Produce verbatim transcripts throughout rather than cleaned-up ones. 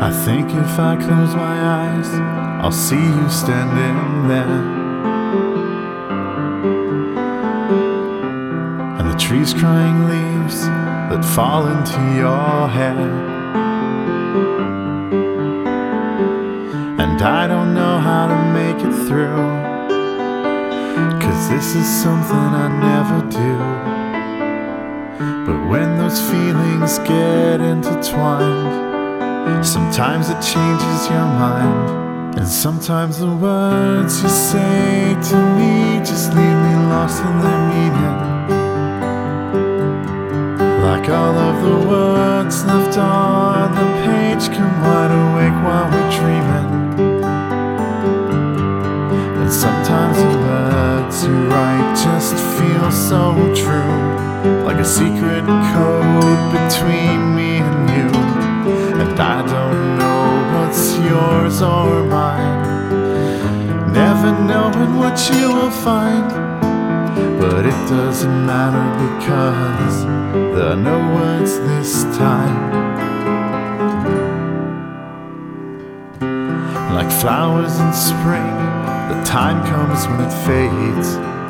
I think if I close my eyes, I'll see you standing there. And the trees crying leaves that fall into your hair. And I don't know how to make it through, 'cause this is something I never do. But when those feelings get intertwined, sometimes it changes your mind. And sometimes the words you say to me just leave me lost in their meaning. Like all of the words left on the page come wide awake while we're dreaming. And sometimes the words you write just feel so true, like a secret code between me and you. And I don't know what's yours or mine, never knowing what you will find. But it doesn't matter because there are no words this time. Like flowers in spring, the time comes when it fades.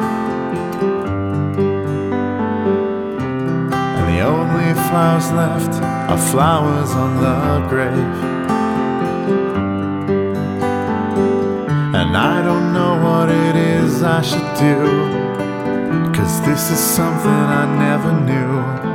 And the only flowers left are flowers on the grave. And I don't know what it is I should do, 'cause this is something I never knew.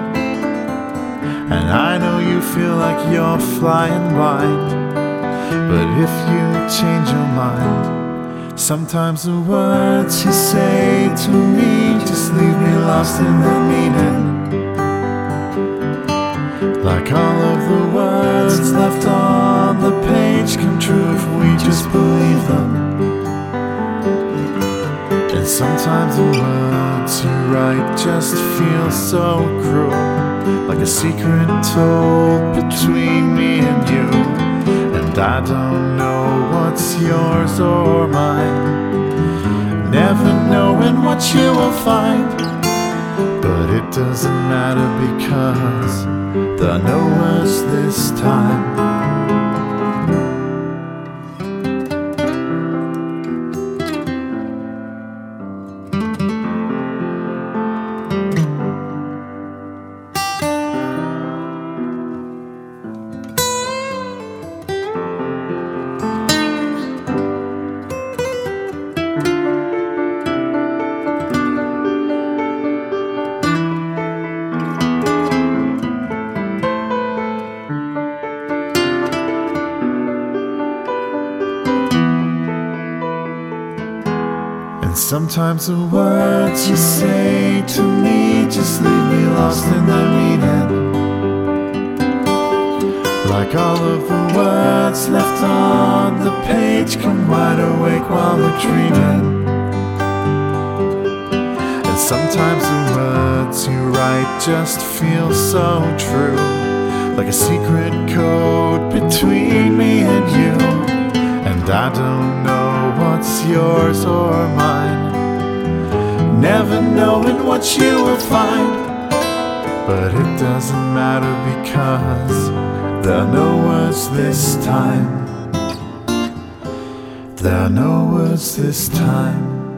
And I know you feel like you're flying blind, but if you change your mind, sometimes the words you say to me just leave me lost in their meaning. Like all of the words left on the page come true if we just believe them. And sometimes the words you write just feel so cruel, like a secret told between me and you. And I don't know what's yours or mine, never knowing what you will find. But it doesn't matter because there are no words this time. And sometimes the words you say to me just leave me lost in their meaning. Like all of the words left on the page come wide awake while we're dreaming. And sometimes the words you write just feel so true, like a secret code between me and you. And I don't know what's yours or mine, never knowing what you will find. But it doesn't matter because there are no words this time. There are no words this time.